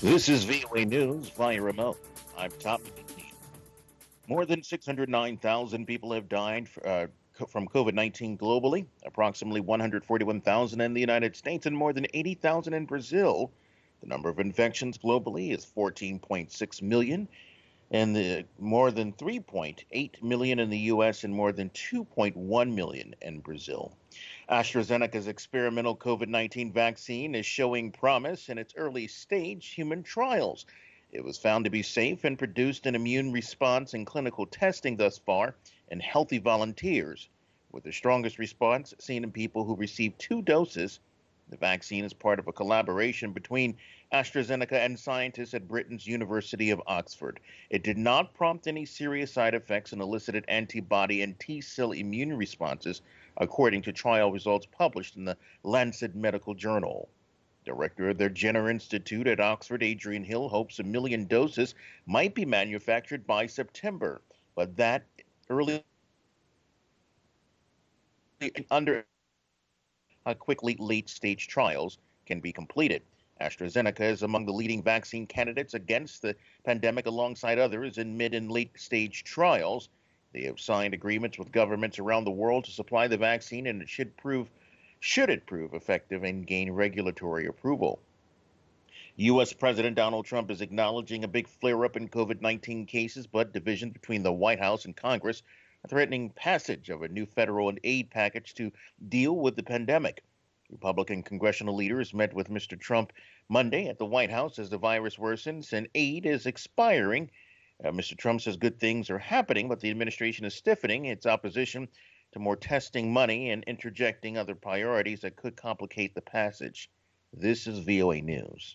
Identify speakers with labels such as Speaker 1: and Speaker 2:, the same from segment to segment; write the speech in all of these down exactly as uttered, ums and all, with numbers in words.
Speaker 1: This is V O A News via remote. I'm Tom McNeil. More than six hundred nine thousand people have died uh, from COVID nineteen globally, approximately one hundred forty-one thousand in the United States, and more than eighty thousand in Brazil. The number of infections globally is fourteen point six million, and the, more than three point eight million in the U S and more than two point one million in Brazil. AstraZeneca's experimental COVID nineteen vaccine is showing promise in its early stage human trials. It was found to be safe and produced an immune response in clinical testing thus far in healthy volunteers, with the strongest response seen in people who received two doses. The vaccine is part of a collaboration between AstraZeneca and scientists at Britain's University of Oxford. It did not prompt any serious side effects and elicited antibody and T cell immune responses, according to trial results published in the Lancet Medical Journal. Director of the Jenner Institute at Oxford, Adrian Hill, hopes a million doses might be manufactured by September, but that early under how quickly late-stage trials can be completed. AstraZeneca is among the leading vaccine candidates against the pandemic alongside others in mid and late-stage trials. They have signed agreements with governments around the world to supply the vaccine, and it should prove should it prove effective and gain regulatory approval. U S. President Donald Trump is acknowledging a big flare-up in COVID nineteen cases, but divisions between the White House and Congress are threatening passage of a new federal aid package to deal with the pandemic. Republican congressional leaders met with Mister Trump Monday at the White House as the virus worsens and aid is expiring. Uh, Mister Trump says good things are happening, but the administration is stiffening its opposition to more testing money and interjecting other priorities that could complicate the passage. This is V O A News.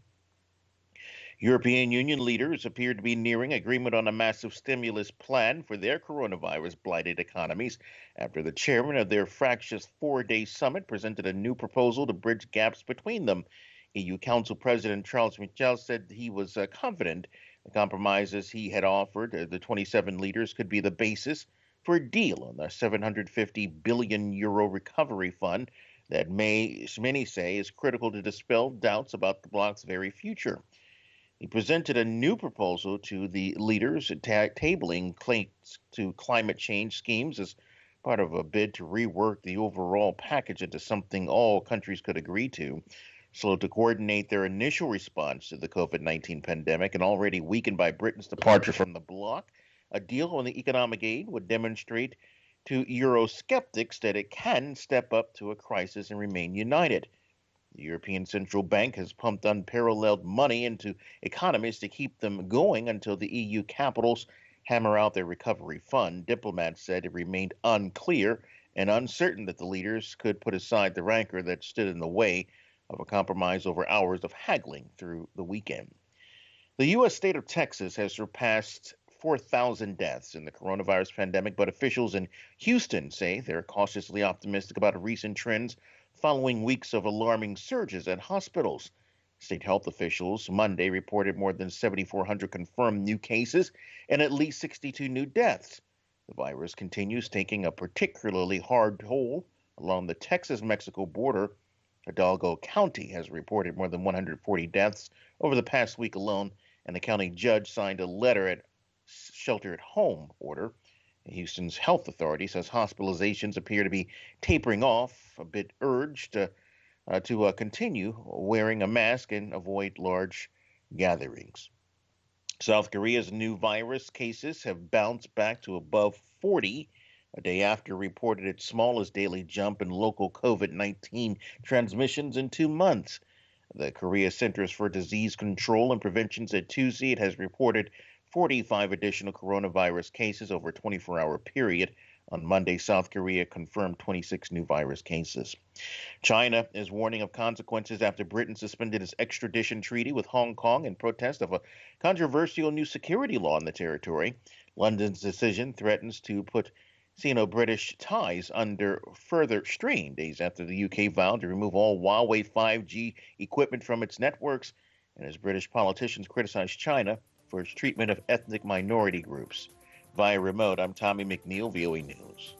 Speaker 1: European Union leaders appear to be nearing agreement on a massive stimulus plan for their coronavirus-blighted economies after the chairman of their fractious four-day summit presented a new proposal to bridge gaps between them. E U Council President Charles Michel said he was uh, confident the compromises he had offered uh, the twenty-seven leaders could be the basis for a deal on the seven hundred fifty billion euro recovery fund that may, many say is critical to dispel doubts about the bloc's very future. He presented a new proposal to the leaders, ta- tabling claims to climate change schemes as part of a bid to rework the overall package into something all countries could agree to, so to coordinate their initial response to the COVID nineteen pandemic and already weakened by Britain's departure from the bloc. A deal on the economic aid would demonstrate to Eurosceptics that it can step up to a crisis and remain united. The European Central Bank has pumped unparalleled money into economies to keep them going until the E U capitals hammer out their recovery fund. Diplomats said it remained unclear and uncertain that the leaders could put aside the rancor that stood in the way of a compromise over hours of haggling through the weekend. The U S state of Texas has surpassed four thousand deaths in the coronavirus pandemic, but officials in Houston say they're cautiously optimistic about recent trends following weeks of alarming surges at hospitals. State health officials Monday reported more than seven thousand four hundred confirmed new cases and at least sixty-two new deaths. The virus continues taking a particularly hard toll along the Texas-Mexico border. Hidalgo County has reported more than one hundred forty deaths over the past week alone, and the county judge signed a letter at shelter-at-home order. Houston's health authority says hospitalizations appear to be tapering off, a bit urged uh, uh, to uh, continue wearing a mask and avoid large gatherings. South Korea's new virus cases have bounced back to above forty, a day after reported its smallest daily jump in local COVID nineteen transmissions in two months. The Korea Centers for Disease Control and Prevention said Tuesday it has reported forty-five additional coronavirus cases over a twenty-four hour period. On Monday, South Korea confirmed twenty-six new virus cases. China is warning of consequences after Britain suspended its extradition treaty with Hong Kong in protest of a controversial new security law in the territory. London's decision threatens to put Sino-British ties under further strain days after the U K vowed to remove all Huawei five G equipment from its networks, and as British politicians criticize China for its treatment of ethnic minority groups. Via remote, I'm Tommy McNeil, V O A News.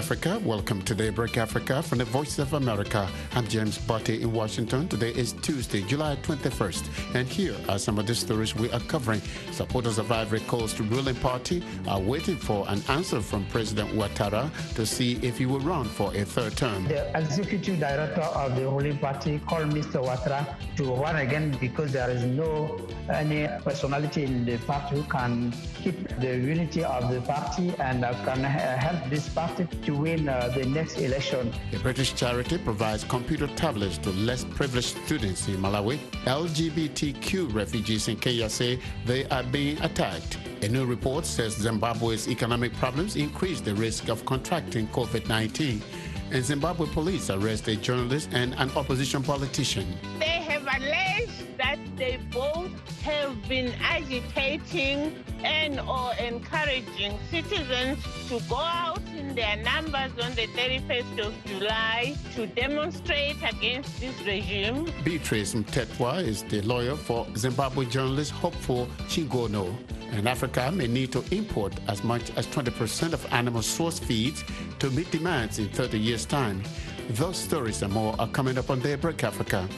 Speaker 2: Africa. Welcome to Daybreak Africa from the Voice of America. I'm James Botti in Washington. Today is Tuesday, July twenty-first. And here are some of the stories we are covering. Supporters of Ivory Coast ruling party are waiting for an answer from President Ouattara to see if he will run for a third term.
Speaker 3: The executive director of the ruling party called Mister Ouattara to run again because there is no any personality in the party who can keep the unity of the party and uh, can uh, help this party to win uh, the next election.
Speaker 2: A British charity provides computer tablets to less privileged students in Malawi. L G B T Q refugees in Kenya say they are being attacked. A new report says Zimbabwe's economic problems increase the risk of contracting COVID nineteen. And Zimbabwe police arrest a journalist and an opposition politician.
Speaker 4: They have alleged that they both have been agitating and or encouraging citizens to go out in their numbers on the thirty-first of July to demonstrate against this regime.
Speaker 2: Beatrice Mtetwa is the lawyer for Zimbabwe journalist Hopeful Chingono. And Africa may need to import as much as twenty percent of animal source feeds to meet demands in thirty years' time. Those stories and more are coming up on Daybreak Africa.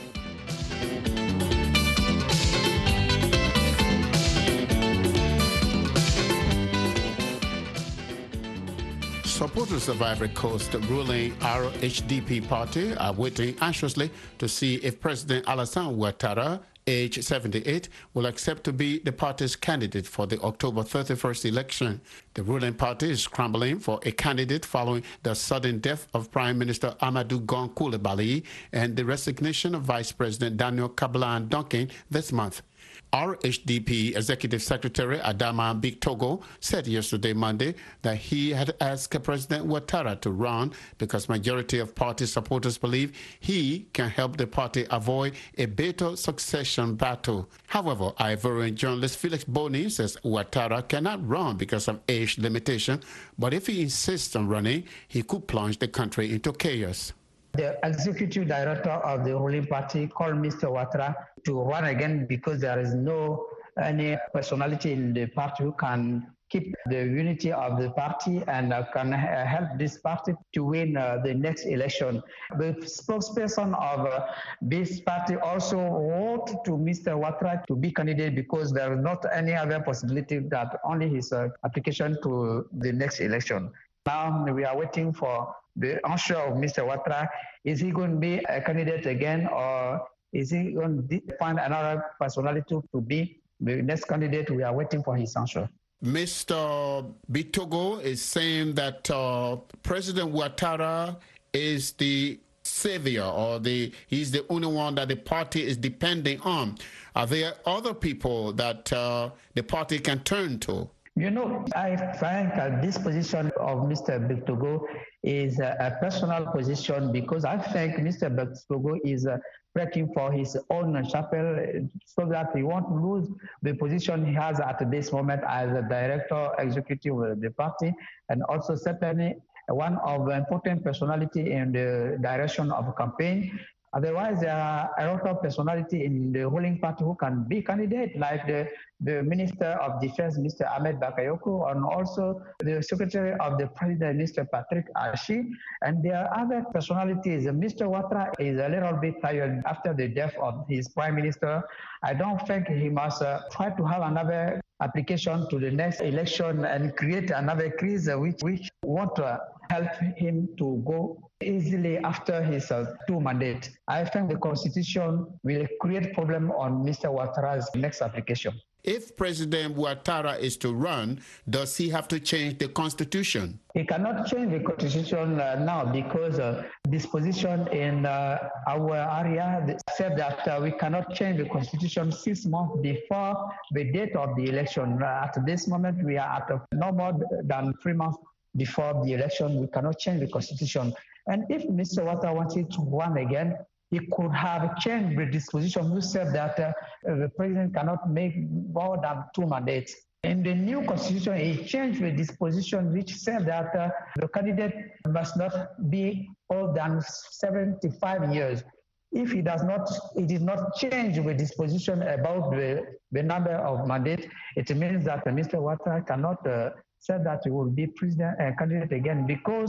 Speaker 2: Supporters of Ivory Coast ruling R H D P party are waiting anxiously to see if President Alassane Ouattara, age seventy-eight, will accept to be the party's candidate for the October thirty-first election. The ruling party is scrambling for a candidate following the sudden death of Prime Minister Amadou Gon Coulibaly and the resignation of Vice President Daniel Kablan-Duncan this month. R H D P Executive Secretary Adama Bictogo said yesterday, Monday, that he had asked President Ouattara to run because majority of party supporters believe he can help the party avoid a bitter succession battle. However, Ivorian journalist Felix Boni says Ouattara cannot run because of age limitation, but if he insists on running, he could plunge the country into chaos.
Speaker 3: The executive director of the ruling party called Mister Ouattara to run again because there is no any personality in the party who can keep the unity of the party and uh, can uh, help this party to win uh, the next election. The spokesperson of uh, this party also wrote to Mister Ouattara to be candidate because there is not any other possibility that only his uh, application to the next election. Now we are waiting for the answer of Mister Ouattara. Is he going to be a candidate again, or is he going to find another personality to be the next candidate? We are waiting for his answer.
Speaker 2: Mister Bictogo is saying that uh, President Ouattara is the savior, or the he's the only one that the party is depending on. Are there other people that uh, the party can turn to?
Speaker 3: You know, I think uh, this position of Mister Bictogo is uh, a personal position because I think Mister Bictogo is uh, breaking for his own chapel so that he won't lose the position he has at this moment as a director executive of the party, and also certainly one of the important personality in the direction of campaign. Otherwise, there are a lot of personality in the ruling party who can be candidate, like the, the Minister of Defense, Mister Ahmed Bakayoko, and also the Secretary of the President, Mister Patrick Ashi. And there are other personalities. Mister Ouattara is a little bit tired after the death of his Prime Minister. I don't think he must uh, try to have another application to the next election and create another crisis which, which won't uh, help him to go easily after his uh, two mandates. I think the Constitution will create problem on Mister Ouattara's next application.
Speaker 2: If President Ouattara is to run, does he have to change the Constitution?
Speaker 3: He cannot change the Constitution uh, now because uh, disposition in uh, our area said that uh, we cannot change the Constitution six months before the date of the election. Uh, at this moment, we are at uh, no more than three months before the election. We cannot change the Constitution. And if Mister Ouattara wanted to run again, he could have changed the disposition who said that uh, the president cannot make more than two mandates. In the new constitution, he changed the disposition which said that uh, the candidate must not be older than seventy-five years. If he does not, it did not change the disposition about the, the number of mandates, it means that uh, Mister Ouattara cannot uh, say that he will be president uh, candidate again because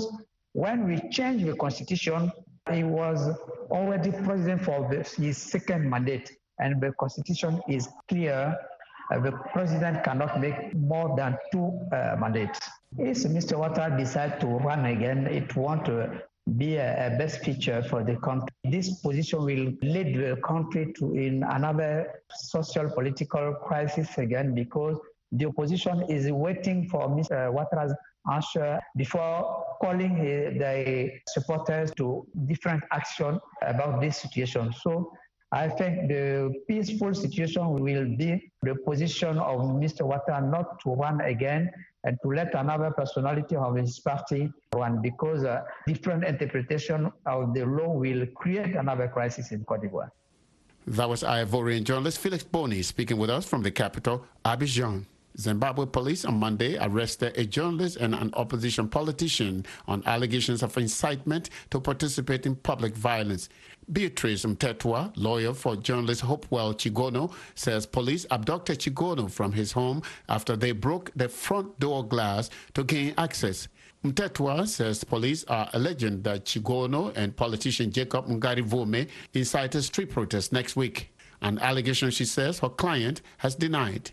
Speaker 3: When we changed the constitution, he was already president for his second mandate, and the constitution is clear. Uh, the president cannot make more than two uh, mandates. If Mister Ouattara decides to run again, it won't uh, be a, a best feature for the country. This position will lead the country to in another social political crisis again, because the opposition is waiting for Mister Ouattara's answer before calling uh, the supporters to different action about this situation. So I think the peaceful situation will be the position of Mister Ouattara not to run again and to let another personality of his party run, because uh, different interpretation of the law will create another crisis in Cote d'Ivoire.
Speaker 2: That was Ivorian journalist Felix Boni speaking with us from the capital, Abidjan. Zimbabwe police on Monday arrested a journalist and an opposition politician on allegations of incitement to participate in public violence. Beatrice Mtetwa, lawyer for journalist Hopewell Chigono, says police abducted Chigono from his home after they broke the front door glass to gain access. Mtetwa says police are alleging that Chigono and politician Jacob Ngari-Vome incited street protests next week, an allegation she says her client has denied.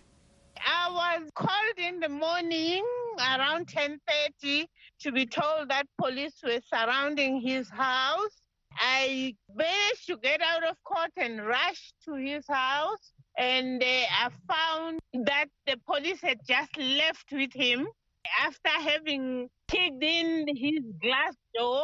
Speaker 4: I was called in the morning around ten thirty to be told that police were surrounding his house. I managed to get out of court and rush to his house, and uh, I found that the police had just left with him after having kicked in his glass door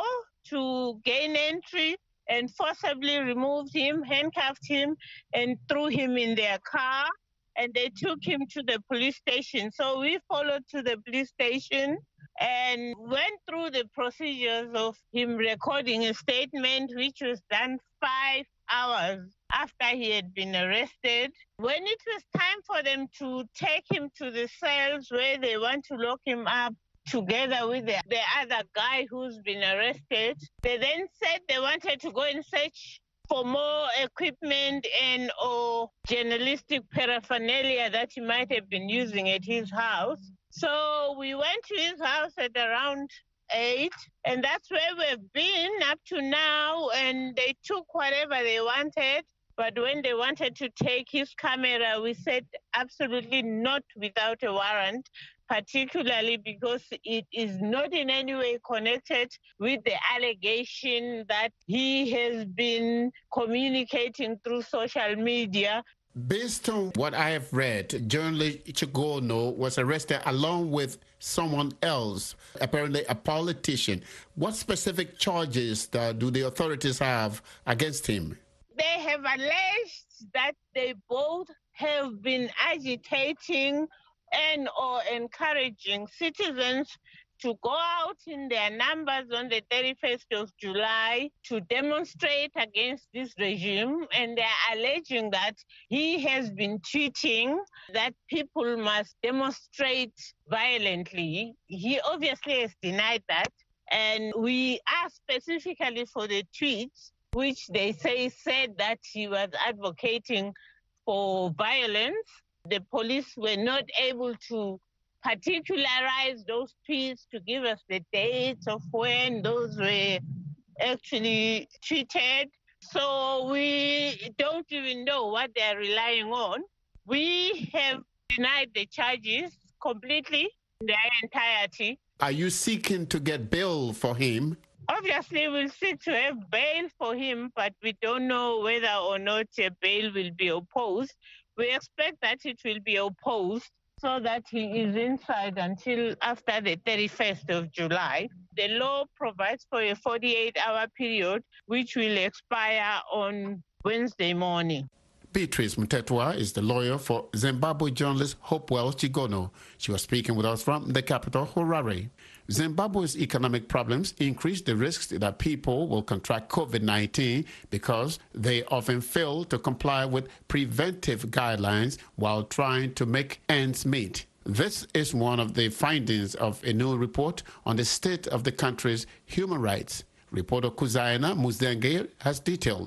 Speaker 4: to gain entry and forcibly removed him, handcuffed him, and threw him in their car. And they took him to the police station. So we followed to the police station and went through the procedures of him recording a statement, which was done five hours after he had been arrested. When it was time for them to take him to the cells where they want to lock him up together with the, the other guy who's been arrested, they then said they wanted to go and search for more equipment and or journalistic paraphernalia that he might have been using at his house. So we went to his house at around eight, and that's where we've been up to now, and they took whatever they wanted. But when they wanted to take his camera, we said absolutely not without a warrant, particularly because it is not in any way connected with the allegation that he has been communicating through social media.
Speaker 2: Based on what I have read, journalist Chigono was arrested along with someone else, apparently a politician. What specific charges uh, do the authorities have against him?
Speaker 4: They have alleged that they both have been agitating and or encouraging citizens to go out in their numbers on the thirty-first of July to demonstrate against this regime. And they're alleging that he has been tweeting that people must demonstrate violently. He obviously has denied that. And we asked specifically for the tweets, which they say said that he was advocating for violence. The police were not able to particularize those tweets to give us the dates of when those were actually tweeted. So we don't even know what they're relying on. We have denied the charges completely in their entirety.
Speaker 2: Are you seeking to get bail for him?
Speaker 4: Obviously, we'll seek to have bail for him, but we don't know whether or not a bail will be opposed. We expect that it will be opposed so that he is inside until after the thirty-first of July. The law provides for a forty-eight hour period, which will expire on Wednesday morning.
Speaker 2: Beatrice Mtetwa is the lawyer for Zimbabwe journalist Hopewell Chigono. She was speaking with us from the capital, Harare. Zimbabwe's economic problems increase the risks that people will contract COVID nineteen because they often fail to comply with preventive guidelines while trying to make ends meet. This is one of the findings of a new report on the state of the country's human rights. Reporter Kuzaina Muzenge has details.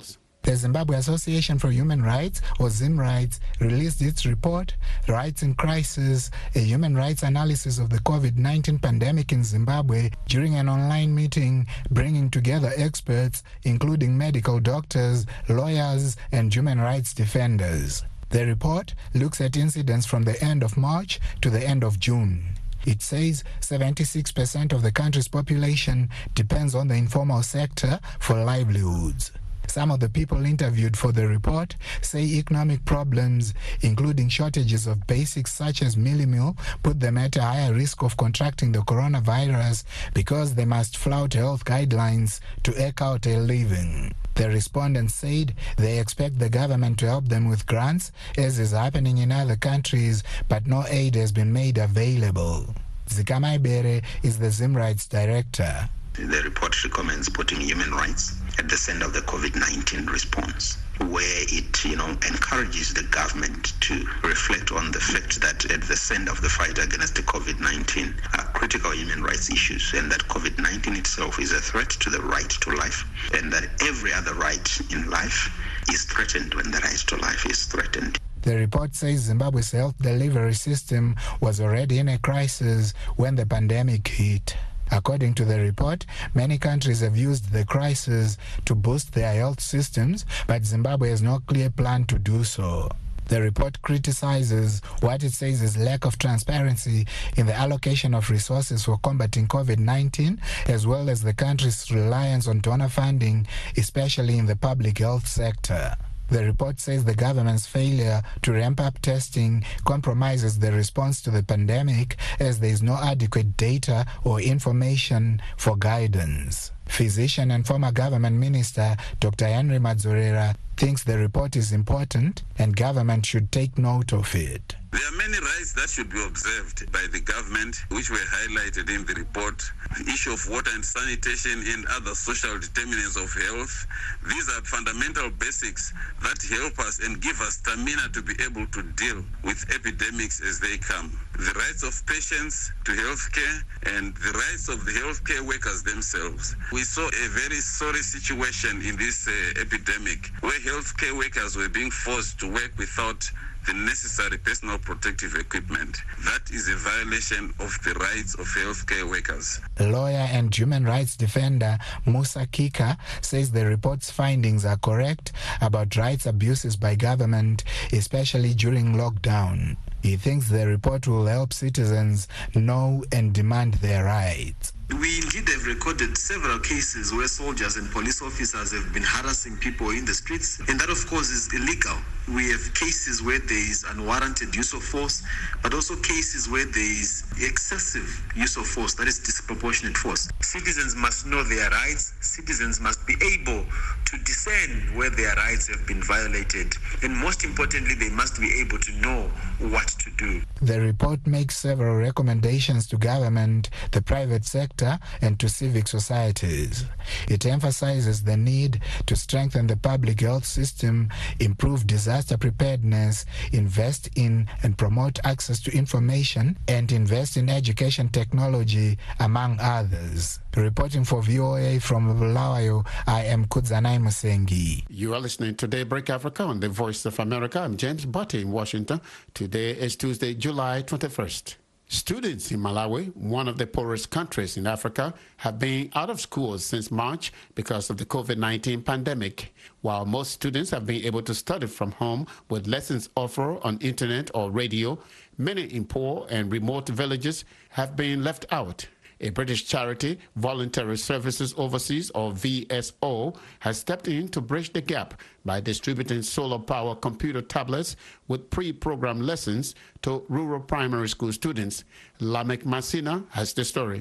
Speaker 5: The Zimbabwe Association for Human Rights, or ZimRights, released its report, Rights in Crisis, a human rights analysis of the COVID nineteen pandemic in Zimbabwe, during an online meeting bringing together experts, including medical doctors, lawyers, and human rights defenders. The report looks at incidents from the end of March to the end of June. It says seventy-six percent of the country's population depends on the informal sector for livelihoods. Some of the people interviewed for the report say economic problems, including shortages of basics such as mealie meal, put them at a higher risk of contracting the coronavirus because they must flout health guidelines to eke out a living. The respondents said they expect the government to help them with grants, as is happening in other countries, but no aid has been made available. Zikama Ibere is the ZimRights director.
Speaker 6: The report recommends putting human rights at the center of the COVID nineteen response, where it, you know, encourages the government to reflect on the fact that at the center of the fight against the COVID nineteen are critical human rights issues, and that COVID nineteen itself is a threat to the right to life, and that every other right in life is threatened when the right to life is threatened.
Speaker 5: The report says Zimbabwe's health delivery system was already in a crisis when the pandemic hit. According to the report, many countries have used the crisis to boost their health systems, but Zimbabwe has no clear plan to do so. The report criticizes what it says is lack of transparency in the allocation of resources for combating COVID nineteen, as well as the country's reliance on donor funding, especially in the public health sector. The report says the government's failure to ramp up testing compromises the response to the pandemic, as there is no adequate data or information for guidance. Physician and former government minister Doctor Henry Madzorera thinks the report is important and government should take note of it.
Speaker 7: There are many rights that should be observed by the government, which were highlighted in the report. The issue of water and sanitation and other social determinants of health. These are fundamental basics that help us and give us stamina to be able to deal with epidemics as they come. The rights of patients to health care and the rights of the healthcare workers themselves. We saw a very sorry situation in this uh, epidemic where healthcare workers were being forced to work without the necessary personal protective equipment. That is a violation of the rights of healthcare workers.
Speaker 5: Lawyer and human rights defender Musa Kika says the report's findings are correct about rights abuses by government, especially during lockdown. He thinks the report will help citizens know and demand their rights.
Speaker 8: We indeed have recorded several cases where soldiers and police officers have been harassing people in the streets, and that of course is illegal. We have cases where there is unwarranted use of force, but also cases where there is excessive use of force, that is disproportionate force. Citizens must know their rights. Citizens must be able to discern where their rights have been violated, and most importantly, they must be able to know what to do.
Speaker 5: The report makes several recommendations to government, the private sector, and to civic societies. It emphasizes the need to strengthen the public health system, improve disaster preparedness, invest in and promote access to information, and invest in education technology, among others. Reporting for V O A from Bulawayo, I am Kudzanai Musengi.
Speaker 2: You are listening to Daybreak Africa on the Voice of America. I'm James Butte in Washington. Today is Tuesday, July twenty-first. Students in Malawi, one of the poorest countries in Africa, have been out of school since March because of the COVID nineteen pandemic. While most students have been able to study from home with lessons offered on internet or radio, many in poor and remote villages have been left out. A British charity, Voluntary Services Overseas, or V S O, has stepped in to bridge the gap by distributing solar power computer tablets with pre-programmed lessons to rural primary school students. Lamek Masina has the story.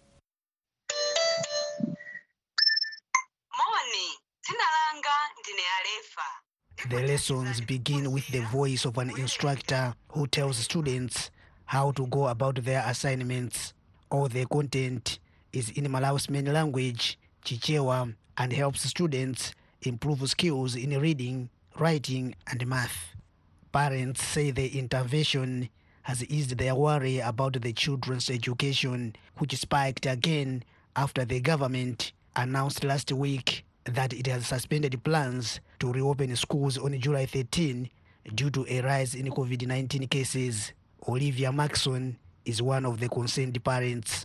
Speaker 9: The lessons begin with the voice of an instructor who tells students how to go about their assignments. All the content is in Malawi's main language, Chichewa, and helps students improve skills in reading, writing, and math. Parents say the intervention has eased their worry about the children's education, which spiked again after the government announced last week that it has suspended plans to reopen schools on July thirteenth due to a rise in COVID nineteen cases. Olivia Maxson is one of the concerned parents.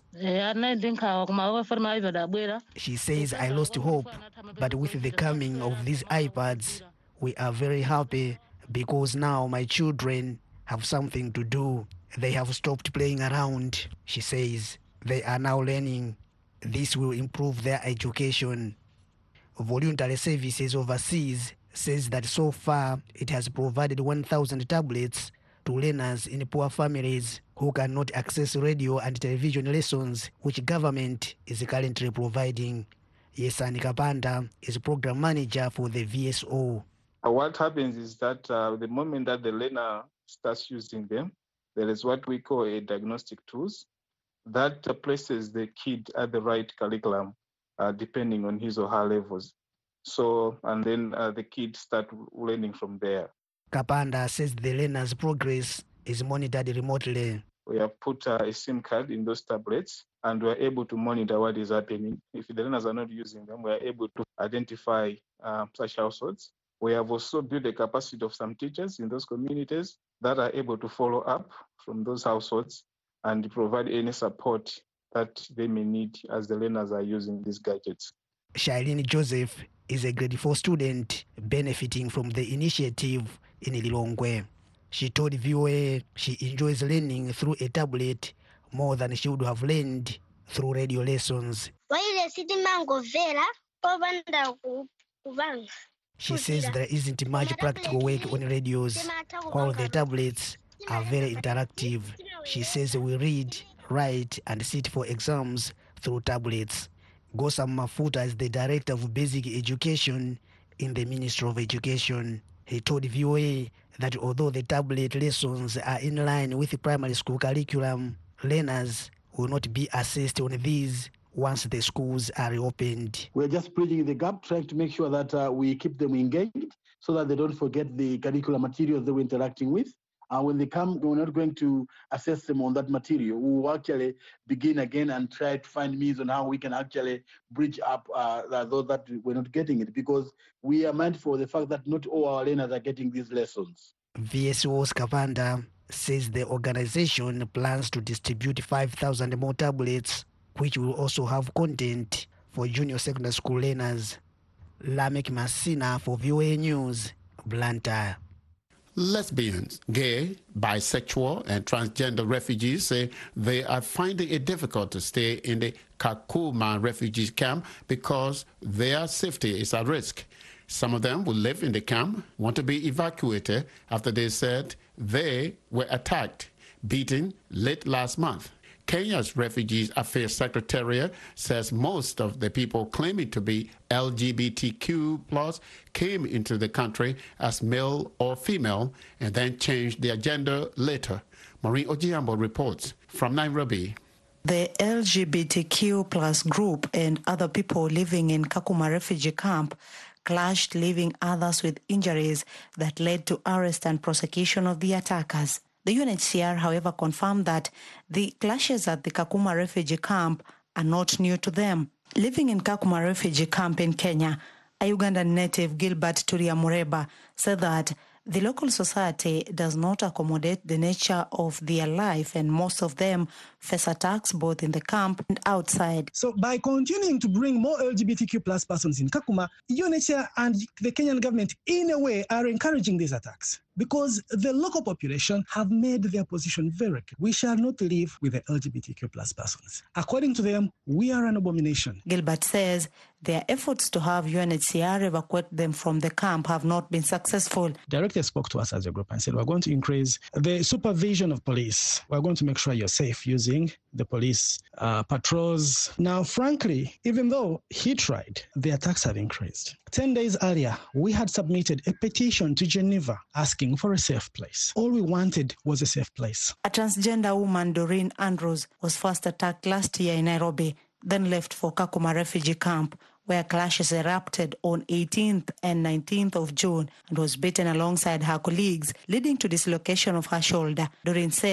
Speaker 9: She says, I lost hope, but with the coming of these iPads, we are very happy because now my children have something to do. They have stopped playing around. She says they are now learning. This will improve their education. Voluntary Services Overseas says that so far it has provided one thousand tablets to learners in poor families who cannot access radio and television lessons, which government is currently providing. Yesani Kapanda is program manager for the V S O.
Speaker 10: What happens is that uh, the moment that the learner starts using them, there is what we call a diagnostic tools that uh, places the kid at the right curriculum, uh, depending on his or her levels. So, and then uh, the kids start learning from there.
Speaker 9: Kapanda says the learner's progress is monitored remotely.
Speaker 10: We have put uh, a SIM card in those tablets and we're able to monitor what is happening. If the learners are not using them, we're able to identify uh, such households. We have also built the capacity of some teachers in those communities that are able to follow up from those households and provide any support that they may need as the learners are using these gadgets.
Speaker 9: Shailene Joseph is a grade four student benefiting from the initiative in Lilongwe. She told V O A she enjoys learning through a tablet more than she would have learned through radio lessons. She says there isn't much practical work on radios, while the tablets are very interactive. She says we read, write, and sit for exams through tablets. Gosam Mafuta is the Director of Basic Education in the Ministry of Education. He told V O A that although the tablet lessons are in line with the primary school curriculum, learners will not be assessed on these once the schools are reopened.
Speaker 11: We're just bridging the gap, trying to make sure that uh, we keep them engaged so that they don't forget the curricular materials they were interacting with. And when they come, we're not going to assess them on that material. We will actually begin again and try to find means on how we can actually bridge up uh, those that we're not getting it, because we are mindful of the fact that not all our learners are getting these lessons.
Speaker 9: V S O's Kapanda says the organization plans to distribute five thousand more tablets, which will also have content for junior secondary school learners. Lamek Masina for V O A News, Blantyre.
Speaker 2: Lesbians, gay, bisexual, and transgender refugees say they are finding it difficult to stay in the Kakuma refugee camp because their safety is at risk. Some of them who live in the camp want to be evacuated after they said they were attacked, beaten late last month. Kenya's Refugees Affairs Secretariat says most of the people claiming to be L G B T Q plus came into the country as male or female and then changed their gender later. Maureen Ojiambo reports from Nairobi.
Speaker 12: The L G B T Q plus group and other people living in Kakuma refugee camp clashed, leaving others with injuries that led to arrest and prosecution of the attackers. The U N H C R, however, confirmed that the clashes at the Kakuma refugee camp are not new to them. Living in Kakuma refugee camp in Kenya, a Ugandan native, Gilbert Turia Mureba, said that the local society does not accommodate the nature of their life, and most of them face attacks both in the camp and outside.
Speaker 13: So by continuing to bring more L G B T Q plus persons in Kakuma, U N H C R and the Kenyan government, in a way, are encouraging these attacks, because the local population have made their position very clear. We shall not live with the L G B T Q plus persons. According to them, we are an abomination.
Speaker 12: Gilbert says their efforts to have U N H C R evacuate them from the camp have not been successful.
Speaker 13: Directors spoke to us as a group and said, we're going to increase the supervision of police. We're going to make sure you're safe using the police uh, patrols. Now, frankly, even though he tried, the attacks have increased. Ten days earlier, we had submitted a petition to Geneva asking for a safe place. All we wanted was a safe place.
Speaker 12: A transgender woman, Doreen Andrews, was first attacked last year in Nairobi, then left for Kakuma refugee camp, where clashes erupted on eighteenth and nineteenth of June and was beaten alongside her colleagues, leading to dislocation of her shoulder. Doreen says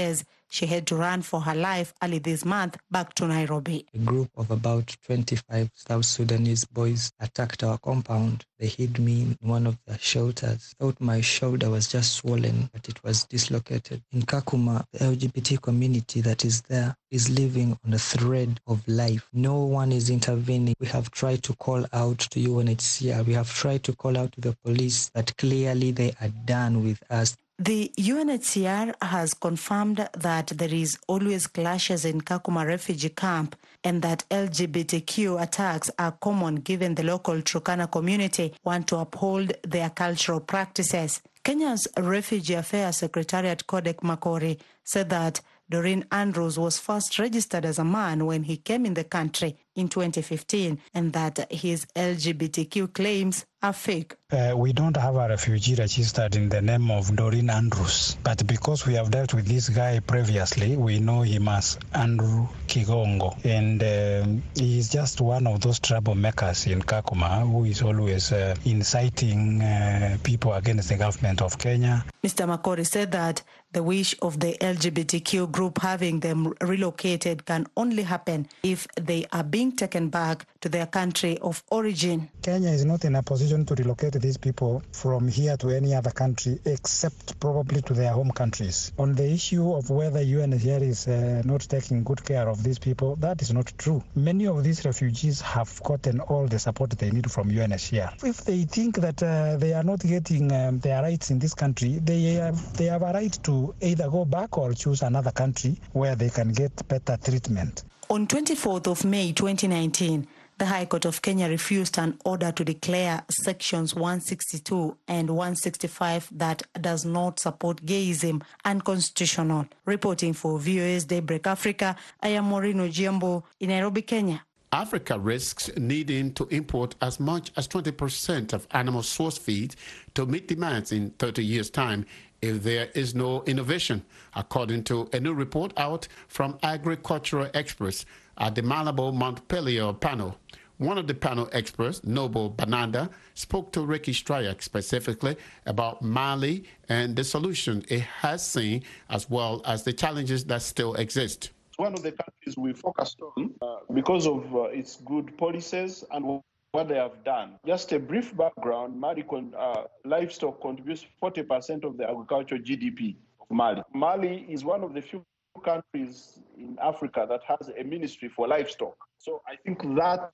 Speaker 12: she had to run for her life early this month back to Nairobi.
Speaker 14: A group of about twenty-five South Sudanese boys attacked our compound. They hid me in one of the shelters. I thought my shoulder was just swollen, but it was dislocated. In Kakuma, the L G B T community that is there is living on a thread of life. No one is intervening. We have tried to call out to U N H C R. We have tried to call out to the police, but clearly they are done with us.
Speaker 12: The U N H C R has confirmed that there is always clashes in Kakuma refugee camp and that L G B T Q attacks are common given the local Turkana community want to uphold their cultural practices. Kenya's Refugee Affairs Secretariat Kodek Makori said that Doreen Andrews was first registered as a man when he came in the country in twenty fifteen, and that his L G B T Q claims are fake.
Speaker 15: Uh, we don't have a refugee registered in the name of Doreen Andrews, but because we have dealt with this guy previously, we know him as Andrew Kigongo, and um, he is just one of those troublemakers in Kakuma who is always uh, inciting uh, people against the government of Kenya.
Speaker 12: Mister Makori said that the wish of the L G B T Q group having them relocated can only happen if they are being taken back to their country of origin.
Speaker 15: Kenya is not in a position to relocate these people from here to any other country except probably to their home countries. On the issue of whether U N H C R is uh, not taking good care of these people, that is not true. Many of these refugees have gotten all the support they need from U N H C R. If they think that uh, they are not getting um, their rights in this country, they have, they have a right to either go back or choose another country where they can get better treatment.
Speaker 12: On twenty-fourth of May twenty nineteen, the High Court of Kenya refused an order to declare sections one sixty-two and one sixty-five that does not support gayism unconstitutional. Reporting for V O A's Daybreak Africa, I am Maureen Ojiambo in Nairobi, Kenya.
Speaker 2: Africa risks needing to import as much as twenty percent of animal source feed to meet demands in thirty years' time if there is no innovation, according to a new report out from agricultural experts at the Malabo Montpelier panel. One of the panel experts, Noble Bananda, spoke to Ricky Stryak specifically about Mali and the solution it has seen, as well as the challenges that still exist.
Speaker 16: One of the countries we focused on uh, because of uh, its good policies and what they have done. Just a brief background, Mali con- uh, livestock contributes forty percent of the agricultural G D P of Mali. Mali is one of the few countries in Africa that has a ministry for livestock. So I think that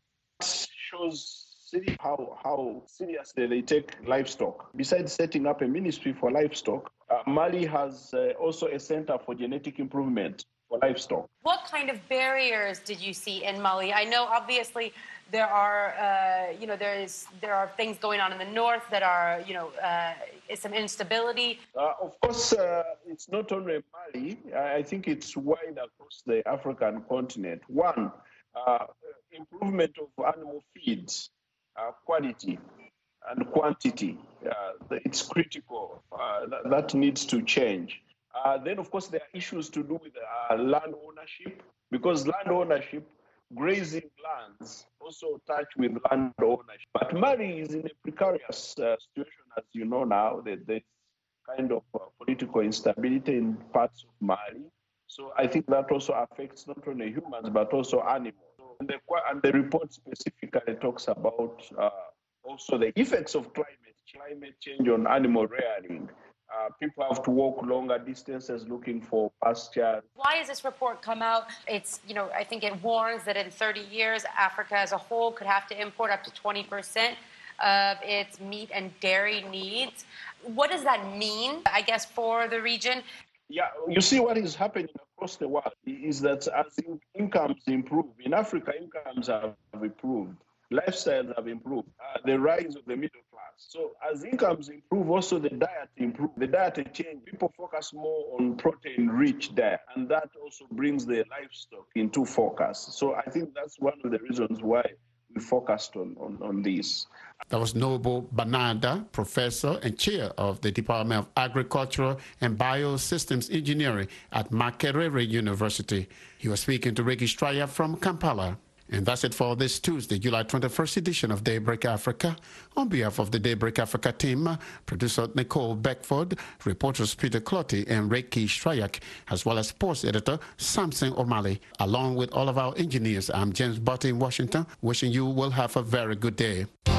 Speaker 16: shows how, how seriously they take livestock. Besides setting up a ministry for livestock, uh, Mali has uh, also a center for genetic improvement for livestock.
Speaker 17: What kind of barriers did you see in Mali? I know obviously there are, uh, you know, there is there are things going on in the north that are, you know, uh, some instability.
Speaker 16: Uh, of course, uh, it's not only Mali. I think it's wide across the African continent. One, uh, improvement of animal feeds, uh, quality and quantity. Uh, it's critical. Uh, that, that needs to change. Uh, then, of course, there are issues to do with uh, land ownership, because land ownership, grazing lands also touch with land ownership. But Mali is in a precarious uh, situation, as you know now. That there's kind of uh, political instability in parts of Mali. So I think that also affects not only humans, but also animals. So, and, the, and the report specifically talks about uh, also the effects of climate, climate change on animal rearing. Uh, people have to walk longer distances looking for pasture.
Speaker 17: Why has this report come out? It's, you know, I think it warns that in thirty years, Africa as a whole could have to import up to twenty percent of its meat and dairy needs. What does that mean, I guess, for the region?
Speaker 16: Yeah, you see what is happening across the world is that as in- incomes improve, in Africa, incomes have improved, lifestyles have improved, uh, the rise of the middle class. So as incomes improve, also the diet improves. The diet change. People focus more on protein-rich diet, and that also brings the livestock into focus. So I think that's one of the reasons why we focused on, on, on this.
Speaker 2: That was Noble Bananda, professor and chair of the Department of Agricultural and Biosystems Engineering at Makerere University. He was speaking to Ricky Straya from Kampala. And that's it for this Tuesday, July twenty-first edition of Daybreak Africa. On behalf of the Daybreak Africa team, producer Nicole Beckford, reporters Peter Clotty and Reiki Strayak, as well as sports editor Samson O'Malley, along with all of our engineers, I'm James Butte in Washington, wishing you will have a very good day.